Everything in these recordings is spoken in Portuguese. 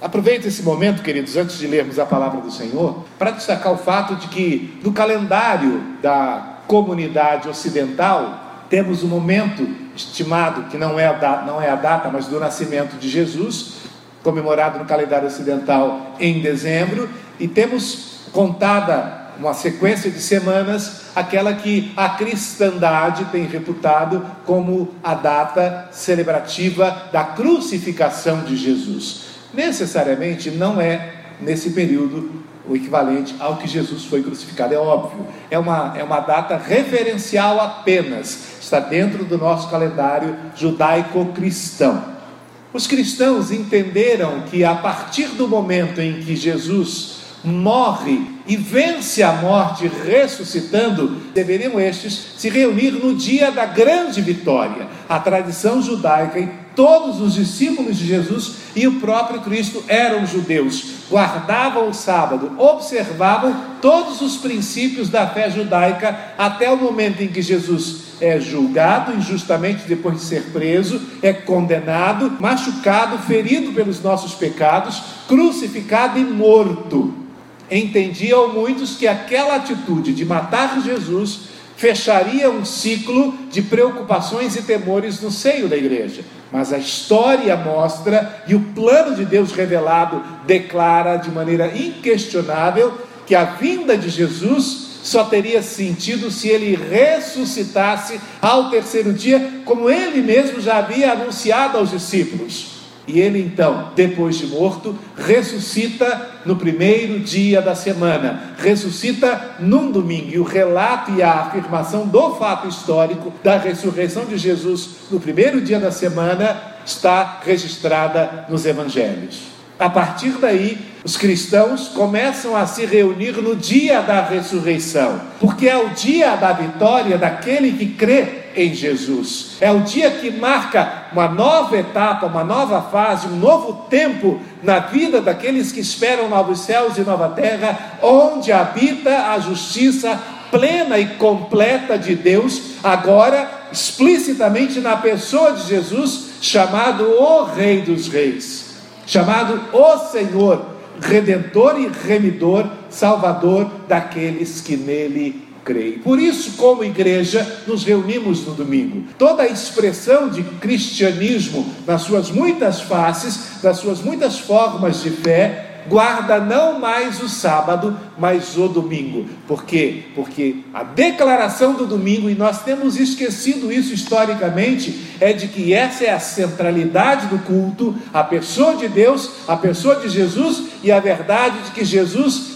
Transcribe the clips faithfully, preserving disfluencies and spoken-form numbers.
Aproveito esse momento, queridos, antes de lermos a palavra do Senhor, para destacar o fato de que no calendário da comunidade ocidental temos um momento estimado, que não é a data, não é a data, mas do nascimento de Jesus, comemorado no calendário ocidental em dezembro, e temos contada uma sequência de semanas, aquela que a cristandade tem reputado como a data celebrativa da crucificação de Jesus. Necessariamente não é, nesse período, o equivalente ao que Jesus foi crucificado, é óbvio, é uma, é uma data referencial apenas, está dentro do nosso calendário judaico-cristão. Os cristãos entenderam que a partir do momento em que Jesus morre e vence a morte ressuscitando, deveriam estes se reunir no dia da grande vitória. A tradição judaica e todos os discípulos de Jesus e o próprio Cristo eram judeus, guardavam o sábado, observavam todos os princípios da fé judaica até o momento em que Jesus é julgado injustamente depois de ser preso, é condenado, machucado, ferido pelos nossos pecados, crucificado e morto. Entendiam muitos que aquela atitude de matar Jesus fecharia um ciclo de preocupações e temores no seio da igreja. Mas a história mostra, e o plano de Deus revelado declara de maneira inquestionável, que a vinda de Jesus só teria sentido se ele ressuscitasse ao terceiro dia, como ele mesmo já havia anunciado aos discípulos. E ele então, depois de morto, ressuscita no primeiro dia da semana, ressuscita num domingo, e o relato e a afirmação do fato histórico da ressurreição de Jesus no primeiro dia da semana está registrada nos evangelhos. A partir daí, os cristãos começam a se reunir no dia da ressurreição, porque é o dia da vitória daquele que crê em Jesus. É o dia que marca uma nova etapa, uma nova fase, um novo tempo na vida daqueles que esperam novos céus e nova terra, onde habita a justiça plena e completa de Deus, agora explicitamente na pessoa de Jesus, chamado o Rei dos Reis, chamado o Senhor, Redentor e Remidor, Salvador daqueles que nele creem. Por isso, como igreja, nos reunimos no domingo. Toda a expressão de cristianismo, nas suas muitas faces, nas suas muitas formas de fé, guarda não mais o sábado, mas o domingo. Por quê? Porque a declaração do domingo, e nós temos esquecido isso historicamente, é de que essa é a centralidade do culto, a pessoa de Deus, a pessoa de Jesus, e a verdade de que Jesus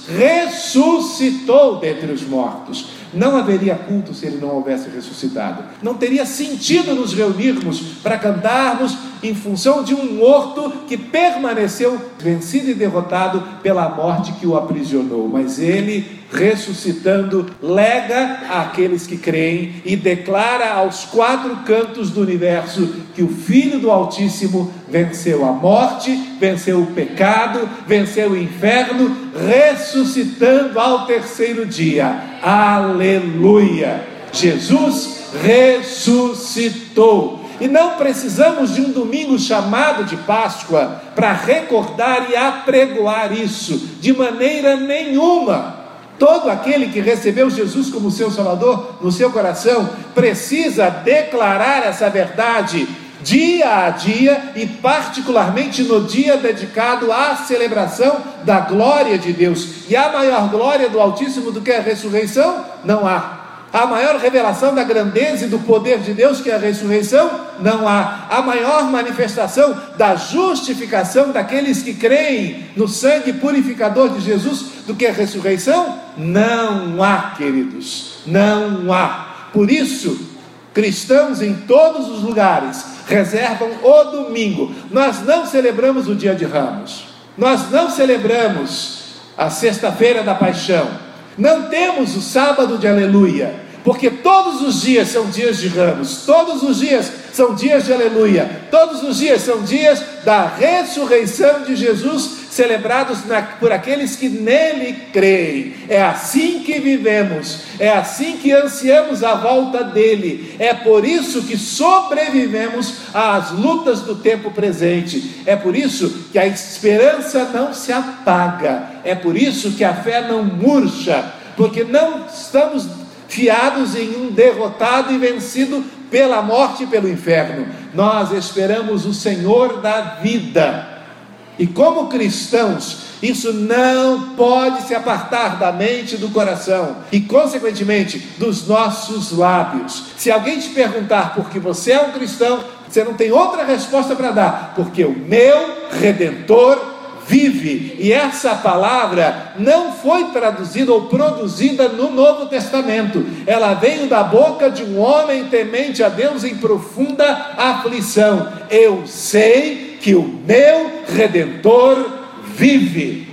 ressuscitou dentre os mortos. Não haveria culto se ele não houvesse ressuscitado. Não teria sentido nos reunirmos para cantarmos em função de um morto que permaneceu vencido e derrotado pela morte que o aprisionou. Mas ele, ressuscitando, lega àqueles que creem e declara aos quatro cantos do universo que o Filho do Altíssimo venceu a morte, venceu o pecado, venceu o inferno, ressuscitando ao terceiro dia. Aleluia! Jesus ressuscitou. E não precisamos de um domingo chamado de Páscoa para recordar e apregoar isso, de maneira nenhuma. Todo aquele que recebeu Jesus como seu Salvador no seu coração precisa declarar essa verdade dia a dia, e particularmente no dia dedicado à celebração da glória de Deus. E há maior glória do Altíssimo do que a ressurreição? Não há. A maior revelação da grandeza e do poder de Deus que é a ressurreição? Não há. A maior manifestação da justificação daqueles que creem no sangue purificador de Jesus do que a ressurreição? Não há, queridos, não há. Por isso, cristãos em todos os lugares reservam o domingo. Nós não celebramos o dia de Ramos, nós não celebramos a sexta-feira da paixão, não temos o sábado de aleluia, porque todos os dias são dias de Ramos, todos os dias são dias de aleluia, todos os dias são dias da ressurreição de Jesus, celebrados na, por aqueles que nele creem. É assim que vivemos, é assim que ansiamos a volta dele. É por isso que sobrevivemos às lutas do tempo presente. É por isso que a esperança não se apaga. É por isso que a fé não murcha, porque não estamos fiados em um derrotado e vencido pela morte e pelo inferno. Nós esperamos o Senhor da vida. E como cristãos, isso não pode se apartar da mente e do coração, e consequentemente dos nossos lábios. Se alguém te perguntar por que você é um cristão, você não tem outra resposta para dar: porque o meu Redentor vive. E essa palavra não foi traduzida ou produzida no Novo Testamento. Ela veio da boca de um homem temente a Deus em profunda aflição. Eu sei que o meu Redentor vive.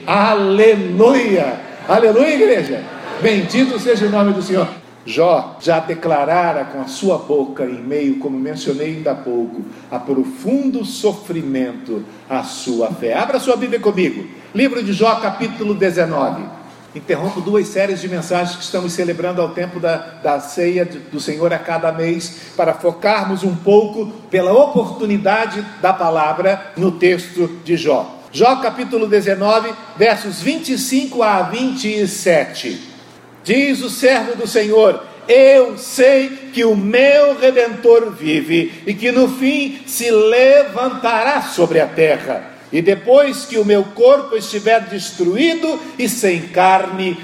Aleluia, aleluia, igreja, bendito seja o nome do Senhor. Jó já declarara com a sua boca, em meio, como mencionei ainda há pouco, a profundo sofrimento, a sua fé. Abra sua Bíblia comigo, livro de Jó, capítulo dezenove. Interrompo duas séries de mensagens que estamos celebrando ao tempo da, da ceia do Senhor a cada mês, para focarmos um pouco pela oportunidade da palavra no texto de Jó. Jó capítulo dezenove, versos vinte e cinco a vinte e sete. Diz o servo do Senhor: eu sei que o meu Redentor vive, e que no fim se levantará sobre a terra. E depois que o meu corpo estiver destruído e sem carne,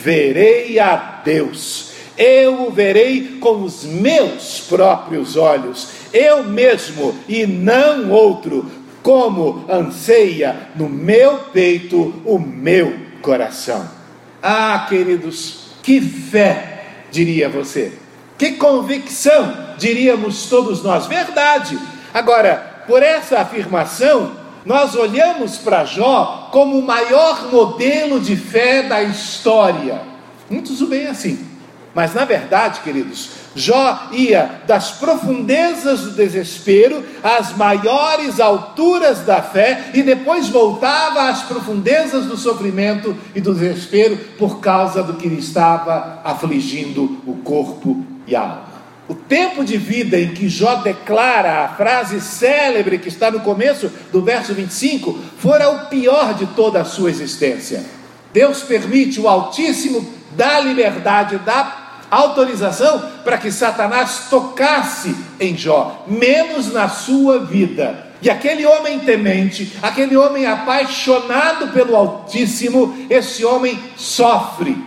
verei a Deus. Eu o verei com os meus próprios olhos, eu mesmo e não outro, como anseia no meu peito o meu coração. Ah, queridos, que fé, diria você, que convicção, diríamos todos nós. Verdade. Agora, por essa afirmação, nós olhamos para Jó como o maior modelo de fé da história. Muitos o veem assim, mas na verdade, queridos, Jó ia das profundezas do desespero às maiores alturas da fé, e depois voltava às profundezas do sofrimento e do desespero por causa do que lhe estava afligindo o corpo e a alma. O tempo de vida em que Jó declara a frase célebre que está no começo do verso vinte e cinco, fora o pior de toda a sua existência. Deus permite, o Altíssimo dá liberdade, dá autorização para que Satanás tocasse em Jó, menos na sua vida. E aquele homem temente, aquele homem apaixonado pelo Altíssimo, esse homem sofre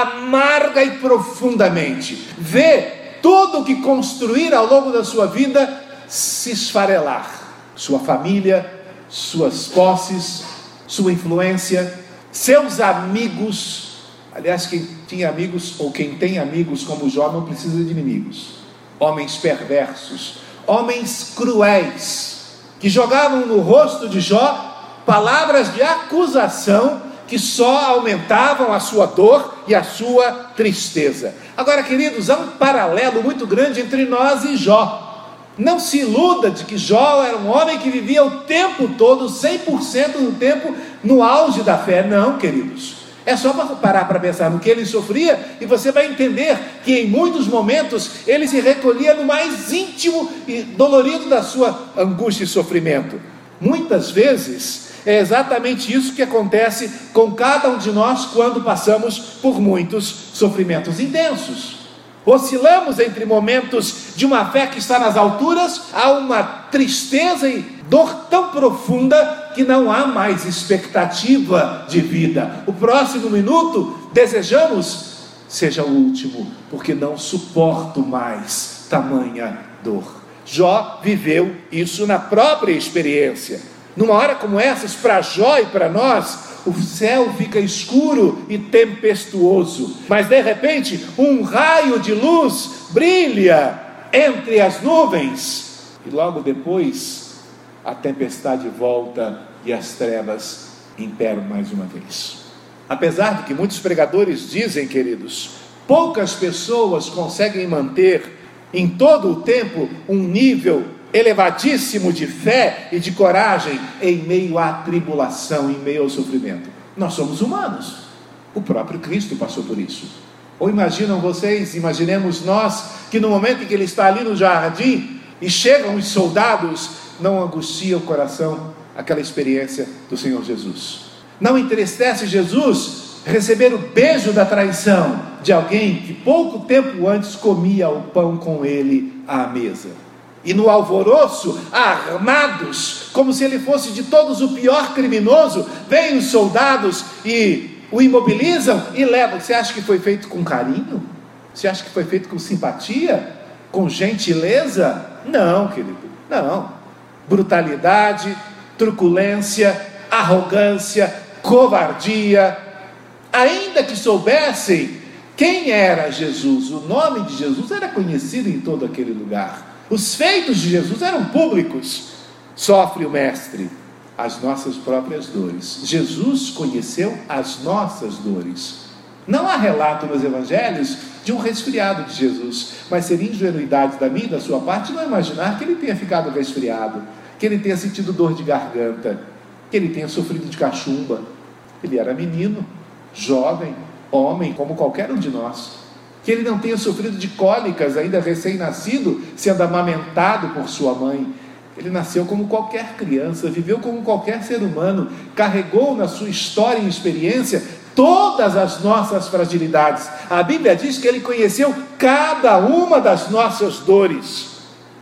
amarga e profundamente, vê tudo o que construir ao longo da sua vida se esfarelar. Sua família, suas posses, sua influência, seus amigos. Aliás, quem tinha amigos, ou quem tem amigos como Jó, não precisa de inimigos. Homens perversos, homens cruéis, que jogavam no rosto de Jó palavras de acusação que só aumentavam a sua dor e a sua tristeza. Agora, queridos, há um paralelo muito grande entre nós e Jó. Não se iluda de que Jó era um homem que vivia o tempo todo, cem por cento do tempo, no auge da fé. Não, queridos. É só parar para pensar no que ele sofria, e você vai entender que em muitos momentos ele se recolhia no mais íntimo e dolorido da sua angústia e sofrimento. Muitas vezes é exatamente isso que acontece com cada um de nós quando passamos por muitos sofrimentos intensos. Oscilamos entre momentos de uma fé que está nas alturas a uma tristeza e dor tão profunda que não há mais expectativa de vida. O próximo minuto desejamos seja o último, porque não suporto mais tamanha dor. Jó viveu isso na própria experiência. Numa hora como essas, para Jó e para nós, o céu fica escuro e tempestuoso, mas de repente um raio de luz brilha entre as nuvens, e logo depois a tempestade volta e as trevas imperam mais uma vez. Apesar de que muitos pregadores dizem, queridos, poucas pessoas conseguem manter em todo o tempo um nível elevadíssimo de fé e de coragem em meio à tribulação, em meio ao sofrimento. Nós somos humanos. O próprio Cristo passou por isso. Ou imaginam vocês, imaginemos nós, que no momento em que ele está ali no jardim e chegam os soldados, não angustia o coração aquela experiência do Senhor Jesus? Não entristece Jesus receber o beijo da traição de alguém que pouco tempo antes comia o pão com ele à mesa? E no alvoroço, armados, como se ele fosse de todos o pior criminoso, vêm os soldados e o imobilizam e levam. Você acha que foi feito com carinho? Você acha que foi feito com simpatia? Com gentileza? Não, querido, não. Brutalidade, truculência, arrogância, covardia. Ainda que soubessem quem era Jesus, o nome de Jesus era conhecido em todo aquele lugar. Os feitos de Jesus eram públicos. Sofre o mestre as nossas próprias dores. Jesus conheceu as nossas dores. Não há relato nos evangelhos de um resfriado de Jesus, mas seria ingenuidade da minha e da sua parte não imaginar que ele tenha ficado resfriado, que ele tenha sentido dor de garganta, que ele tenha sofrido de cachumba. Ele era menino, jovem, homem, como qualquer um de nós. Que ele não tenha sofrido de cólicas, ainda recém-nascido, sendo amamentado por sua mãe. Ele nasceu como qualquer criança, viveu como qualquer ser humano, carregou na sua história e experiência todas as nossas fragilidades. A Bíblia diz que ele conheceu cada uma das nossas dores.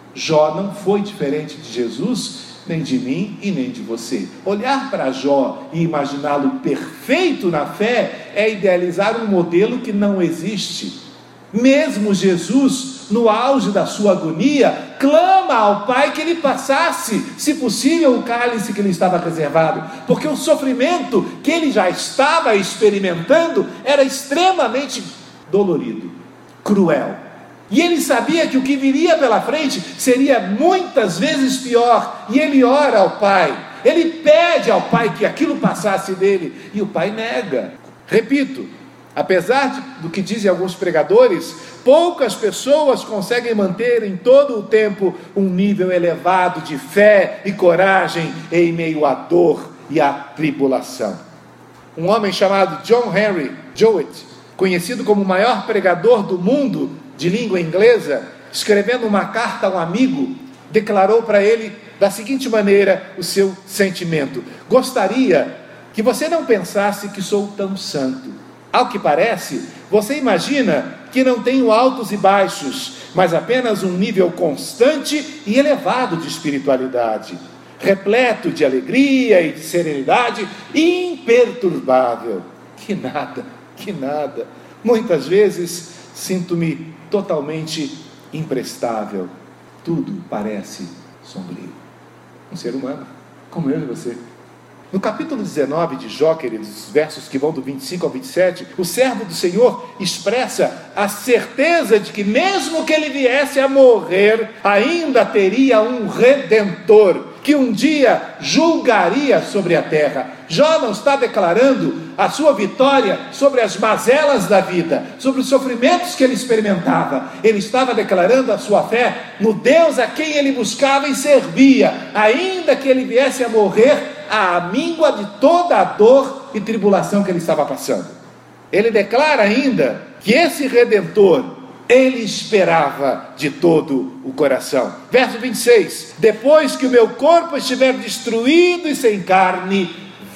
Jó não foi diferente de Jesus, nem de mim e nem de você. Olhar para Jó e imaginá-lo perfeito na fé é idealizar um modelo que não existe. Mesmo Jesus, no auge da sua agonia, clama ao Pai que ele passasse, se possível, o cálice que lhe estava reservado, porque o sofrimento que ele já estava experimentando era extremamente dolorido, cruel. E ele sabia que o que viria pela frente seria muitas vezes pior, e ele ora ao Pai, ele pede ao Pai que aquilo passasse dele, e o Pai nega. Repito, apesar de, do que dizem alguns pregadores, poucas pessoas conseguem manter em todo o tempo um nível elevado de fé e coragem em meio à dor e à tribulação. Um homem chamado John Henry Jowett, conhecido como o maior pregador do mundo de língua inglesa, escrevendo uma carta a um amigo, declarou para ele da seguinte maneira o seu sentimento: gostaria que você não pensasse que sou tão santo. Ao que parece, você imagina que não tenho altos e baixos, mas apenas um nível constante e elevado de espiritualidade, repleto de alegria e de serenidade, imperturbável. Que nada, que nada. Muitas vezes sinto-me totalmente imprestável. Tudo parece sombrio. Um ser humano, como eu e você. No capítulo dezenove de Jó, queridos, versos que vão do vinte e cinco ao vinte e sete, o servo do Senhor expressa a certeza de que mesmo que ele viesse a morrer, ainda teria um Redentor, que um dia julgaria sobre a terra. Jó não está declarando a sua vitória sobre as mazelas da vida, sobre os sofrimentos que ele experimentava. Ele estava declarando a sua fé no Deus a quem ele buscava e servia, ainda que ele viesse a morrer à míngua de toda a dor e tribulação que ele estava passando. Ele declara ainda que esse Redentor ele esperava de todo o coração. Verso vinte e seis: depois que o meu corpo estiver destruído e sem carne,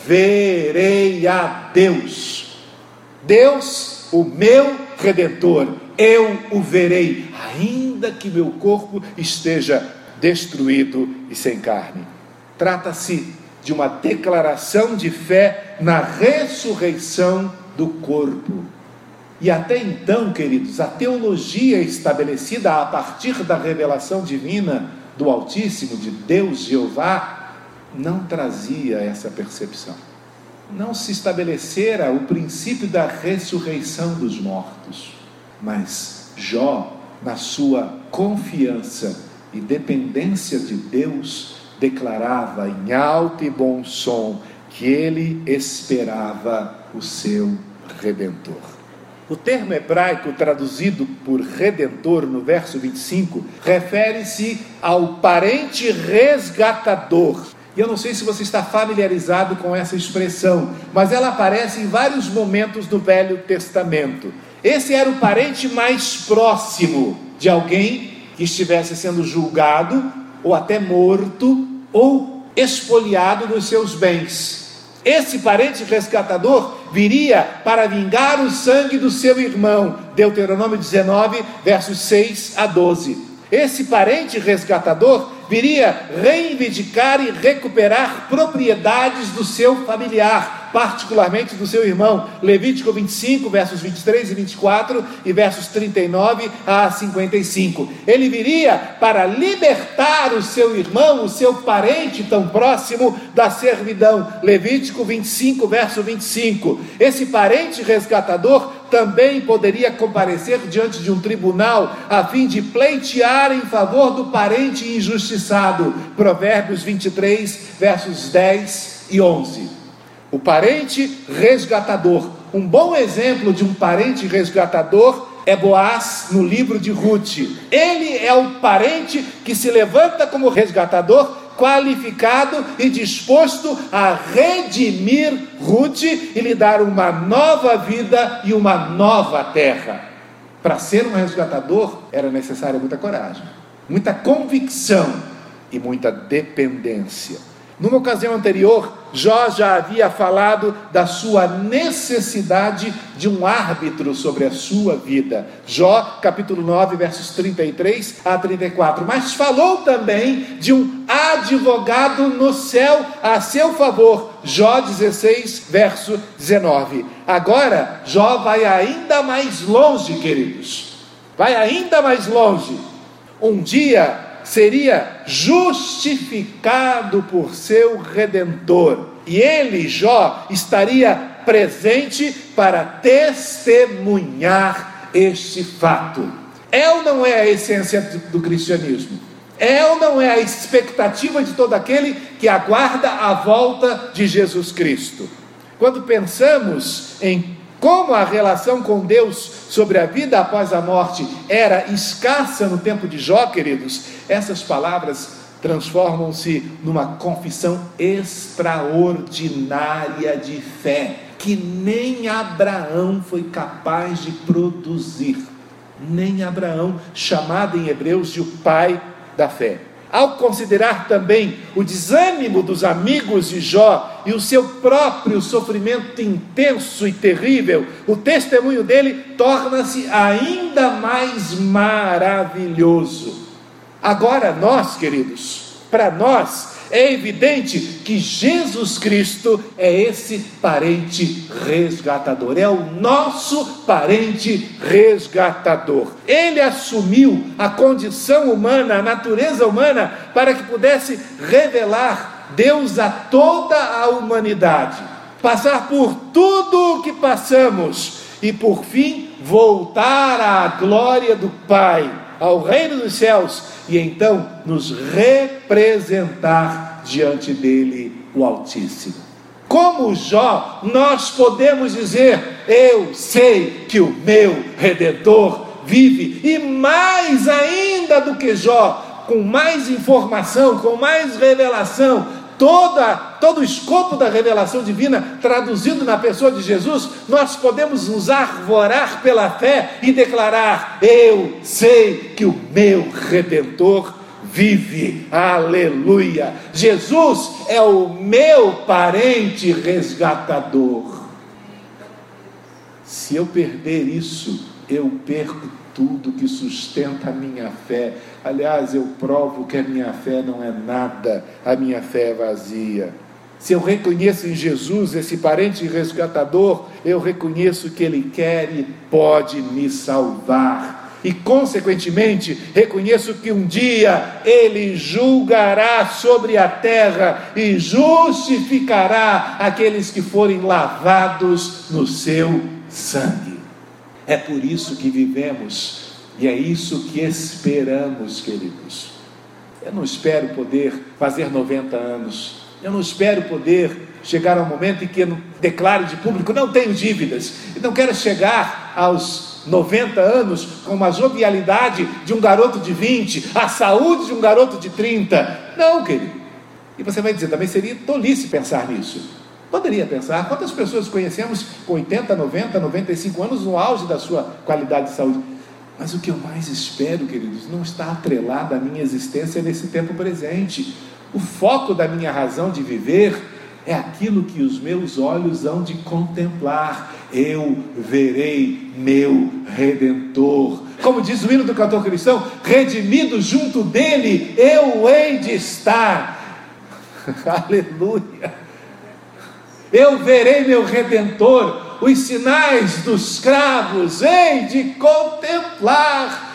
verei a Deus. Deus, o meu Redentor, eu o verei, ainda que meu corpo esteja destruído e sem carne. Trata-se de uma declaração de fé na ressurreição do corpo. E até então, queridos, a teologia estabelecida a partir da revelação divina do Altíssimo, de Deus Jeová, não trazia essa percepção. Não se estabelecera o princípio da ressurreição dos mortos. Mas Jó, na sua confiança e dependência de Deus, declarava em alto e bom som que ele esperava o seu Redentor. O termo hebraico traduzido por redentor no verso vinte e cinco refere-se ao parente resgatador. E eu não sei se você está familiarizado com essa expressão, mas ela aparece em vários momentos do Velho Testamento. Esse era o parente mais próximo de alguém que estivesse sendo julgado, ou até morto, ou expoliado dos seus bens. Esse parente resgatador viria para vingar o sangue do seu irmão. Deuteronômio dezenove, versos seis a doze. Esse parente resgatador viria reivindicar e recuperar propriedades do seu familiar, particularmente do seu irmão. Levítico vinte e cinco, versos vinte e três e vinte e quatro e versos trinta e nove a cinquenta e cinco. Ele viria para libertar o seu irmão, o seu parente tão próximo da servidão. Levítico vinte e cinco, verso vinte e cinco. Esse parente resgatador também poderia comparecer diante de um tribunal a fim de pleitear em favor do parente injustiçado. Provérbios vinte e três, versos dez e onze. O parente resgatador. Um bom exemplo de um parente resgatador é Boaz no livro de Ruth. Ele é o parente que se levanta como resgatador, qualificado e disposto a redimir Ruth e lhe dar uma nova vida e uma nova terra. Para ser um resgatador era necessária muita coragem, muita convicção e muita dependência. Numa ocasião anterior, Jó já havia falado da sua necessidade de um árbitro sobre a sua vida. Jó, capítulo nove, versos trinta e três a trinta e quatro. Mas falou também de um advogado no céu a seu favor. Jó dezesseis, verso dezenove. Agora, Jó vai ainda mais longe, queridos. Vai ainda mais longe. Um dia seria justificado por seu Redentor, e ele, Jó, estaria presente para testemunhar este fato. É ou não é a essência do, do cristianismo? É ou não é a expectativa de todo aquele que aguarda a volta de Jesus Cristo? Quando pensamos em como a relação com Deus sobre a vida após a morte era escassa no tempo de Jó, queridos, essas palavras transformam-se numa confissão extraordinária de fé, que nem Abraão foi capaz de produzir. Nem Abraão, chamado em Hebreus de o pai da fé. Ao considerar também o desânimo dos amigos de Jó e o seu próprio sofrimento intenso e terrível, o testemunho dele torna-se ainda mais maravilhoso. Agora nós, queridos, para nós é evidente que Jesus Cristo é esse parente resgatador, é o nosso parente resgatador. Ele assumiu a condição humana, a natureza humana, para que pudesse revelar Deus a toda a humanidade, passar por tudo o que passamos e por fim voltar à glória do Pai, ao reino dos céus, e então nos representar diante dele, o Altíssimo. Como Jó, nós podemos dizer: eu sei que o meu Redentor vive. E mais ainda do que Jó, com mais informação, com mais revelação, toda, todo o escopo da revelação divina traduzido na pessoa de Jesus, nós podemos nos arvorar pela fé e declarar: eu sei que o meu Redentor vive. Aleluia! Jesus é o meu parente resgatador. Se eu perder isso, eu perco tudo que sustenta a minha fé. Aliás, eu provo que a minha fé não é nada, a minha fé é vazia. Se eu reconheço em Jesus esse parente resgatador, eu reconheço que Ele quer e pode me salvar. E, consequentemente, reconheço que um dia Ele julgará sobre a terra e justificará aqueles que forem lavados no seu sangue. É por isso que vivemos, e é isso que esperamos, queridos. Eu não espero poder fazer noventa anos, eu não espero poder chegar ao momento em que eu declare de público: não tenho dívidas. E não quero chegar aos noventa anos com uma jovialidade de um garoto de vinte, a saúde de um garoto de trinta. Não, querido. E você vai dizer, também seria tolice pensar nisso. Poderia pensar, quantas pessoas conhecemos com oitenta, noventa, noventa e cinco anos no auge da sua qualidade de saúde? Mas o que eu mais espero, queridos, não está atrelado à minha existência nesse tempo presente. O foco da minha razão de viver é aquilo que os meus olhos hão de contemplar. Eu verei meu Redentor. Como diz o hino do cantor cristão, redimido junto dele, eu hei de estar. Aleluia! Eu verei meu Redentor, os sinais dos cravos hei de contemplar.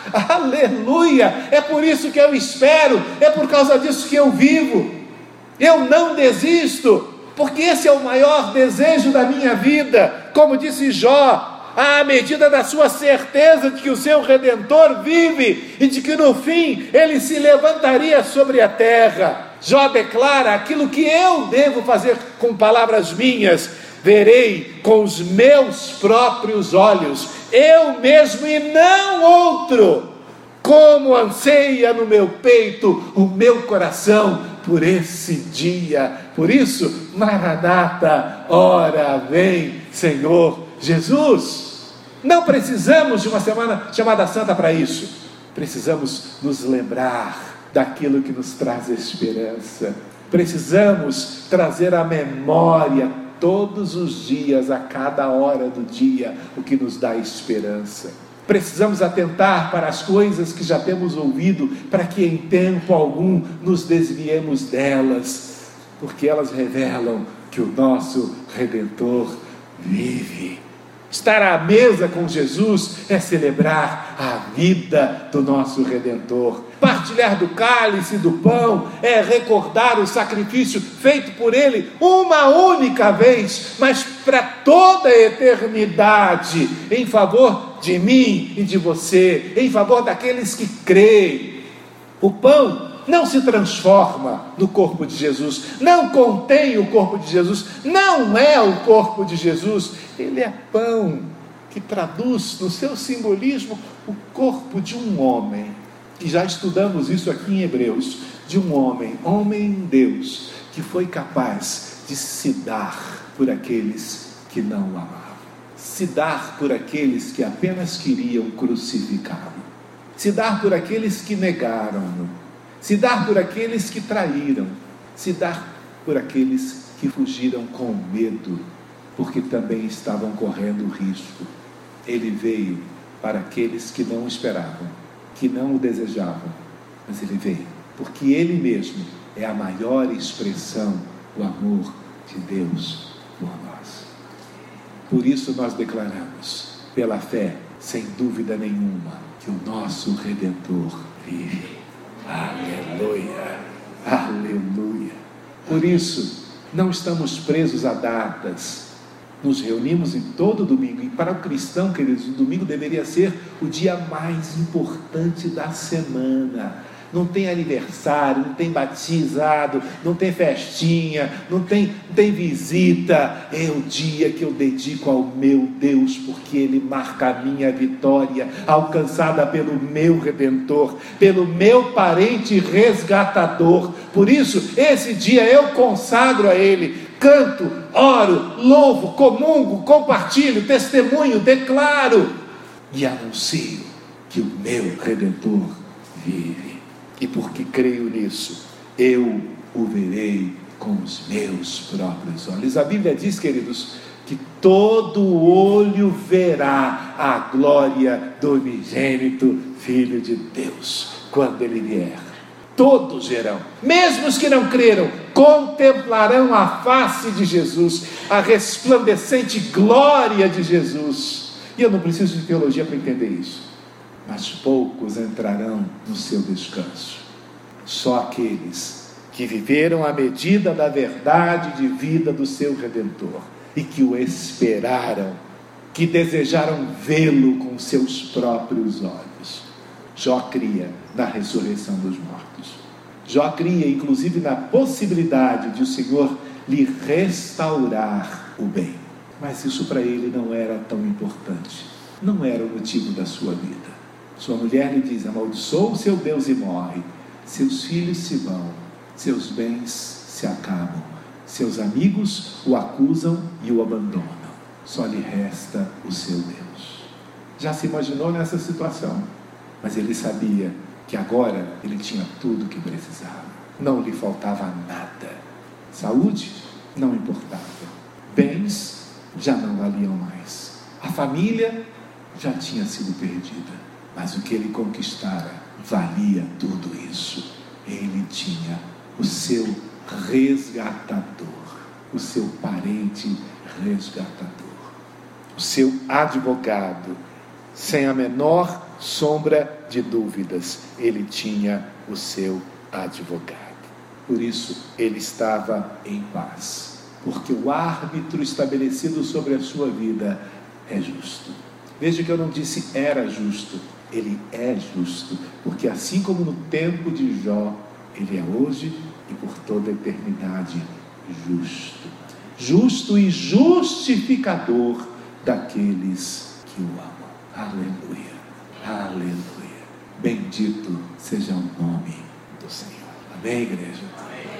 Aleluia! É por isso que eu espero, é por causa disso que eu vivo. Eu não desisto, porque esse é o maior desejo da minha vida. Como disse Jó, à medida da sua certeza de que o seu Redentor vive e de que no fim ele se levantaria sobre a terra. Jó declara aquilo que eu devo fazer com palavras minhas: verei com os meus próprios olhos, eu mesmo e não outro, como anseia no meu peito o meu coração por esse dia. Por isso, Maranata, ora vem, Senhor Jesus. Não precisamos de uma semana chamada santa para isso. Precisamos nos lembrar daquilo que nos traz esperança. Precisamos trazer à memória todos os dias, a cada hora do dia, o que nos dá esperança. Precisamos atentar para as coisas que já temos ouvido, para que em tempo algum nos desviemos delas, porque elas revelam que o nosso Redentor vive. Estar à mesa com Jesus é celebrar a vida do nosso Redentor. Partilhar do cálice e do pão é recordar o sacrifício feito por Ele uma única vez, mas para toda a eternidade, em favor de mim e de você, em favor daqueles que creem. O pão não se transforma no corpo de Jesus, não contém o corpo de Jesus, não é o corpo de Jesus. Ele é pão que traduz no seu simbolismo o corpo de um homem, que já estudamos isso aqui em Hebreus, de um homem, homem Deus, que foi capaz de se dar por aqueles que não o amavam, se dar por aqueles que apenas queriam crucificá-lo, se dar por aqueles que negaram-no, se dar por aqueles que traíram, se dar por aqueles que fugiram com medo, porque também estavam correndo risco. Ele veio para aqueles que não esperavam, que não o desejavam, mas ele veio, porque ele mesmo é a maior expressão do amor de Deus por nós. Por isso nós declaramos, pela fé, sem dúvida nenhuma, que o nosso Redentor vive. Aleluia, aleluia. Por isso, não estamos presos a datas. Nos reunimos em todo domingo, e para o cristão, queridos, o domingo deveria ser o dia mais importante da semana. Não tem aniversário, não tem batizado, não tem festinha, não tem, não tem visita. É o dia que eu dedico ao meu Deus, porque Ele marca a minha vitória, alcançada pelo meu Redentor, pelo meu parente resgatador. Por isso, esse dia eu consagro a Ele. Canto, oro, louvo, comungo, compartilho, testemunho, declaro e anuncio que o meu Redentor vive. E porque creio nisso, eu o verei com os meus próprios olhos. A Bíblia diz, queridos, que todo olho verá a glória do unigênito Filho de Deus quando Ele vier. Todos verão, mesmo os que não creram, contemplarão a face de Jesus, a resplandecente glória de Jesus. E eu não preciso de teologia para entender isso. Mas poucos entrarão no seu descanso. Só aqueles que viveram à medida da verdade de vida do seu Redentor e que o esperaram, que desejaram vê-lo com seus próprios olhos. Jó cria na ressurreição dos mortos. Jó cria inclusive na possibilidade de o Senhor lhe restaurar o bem. Mas isso para ele não era tão importante, não era o motivo da sua vida. Sua mulher lhe diz: amaldiçoa o seu Deus e morre. Seus filhos se vão, seus bens se acabam, seus amigos o acusam e o abandonam. Só lhe resta o seu Deus. Já se imaginou nessa situação? Mas ele sabia que agora ele tinha tudo o que precisava. Não lhe faltava nada. Saúde não importava. Bens já não valiam mais. A família já tinha sido perdida. Mas o que ele conquistara valia tudo isso. Ele tinha o seu resgatador, o seu parente resgatador, o seu advogado. Sem a menor sombra de dúvidas, ele tinha o seu advogado. Por isso ele estava em paz, porque o árbitro estabelecido sobre a sua vida é justo. Veja que eu não disse era justo, ele é justo, porque assim como no tempo de Jó, ele é hoje e por toda a eternidade justo. Justo e justificador daqueles que o amam. Aleluia, aleluia. Bendito seja o nome do Senhor. Amém, igreja? Amém.